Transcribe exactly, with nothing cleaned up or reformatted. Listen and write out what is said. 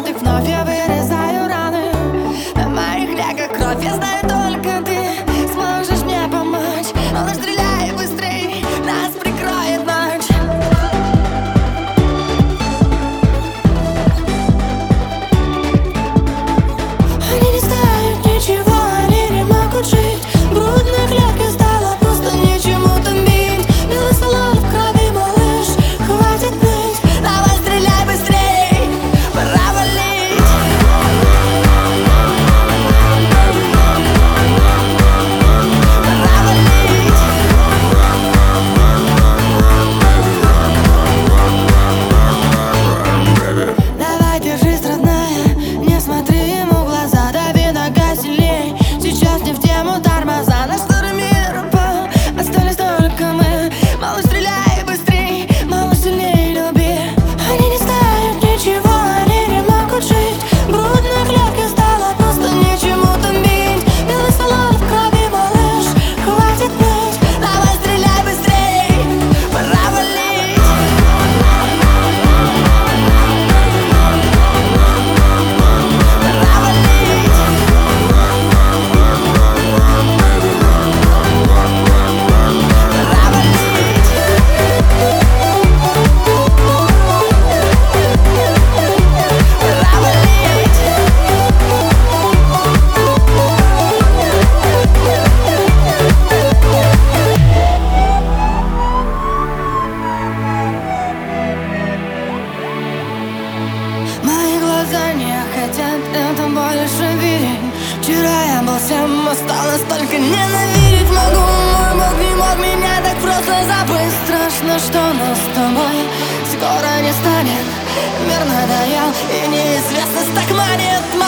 ты вновь я вырезаю раны. На моих веках кровь, я знаю, только ты сможешь мне помочь. Малыш, стреляй быстрей, нас прикроет ночь. Они не знают ничего, они не могут жить. В грудной клетке стало просто нечему томить. Белый салон в крови, малыш, хватит ныть. Давай стреляй быстрей, пора валить. Пора валить. Давай, держись, родная, не смотри ему в глаза. Дави нога сильней, сейчас не в тему тормоза. Наш старый мир упал, остались только мы. Малыш, стреляй быстрей, малыш, сильней люби. Они не знают ничего, они не могут жить. В грудной клетке стало просто нечему томить. Белый салон в крови, малыш, хватит ныть. Давай стреляй быстрей, пора валить. Пора валить. Пора валить. Пора валить. Мои глаза не хотят это больше видеть. Вчера я был всем, осталось только ненавидеть. Могу, мой Бог не мог меня так просто забыть. Страшно, что нас с тобой скоро не станет. Мир надоел, и неизвестность так манит.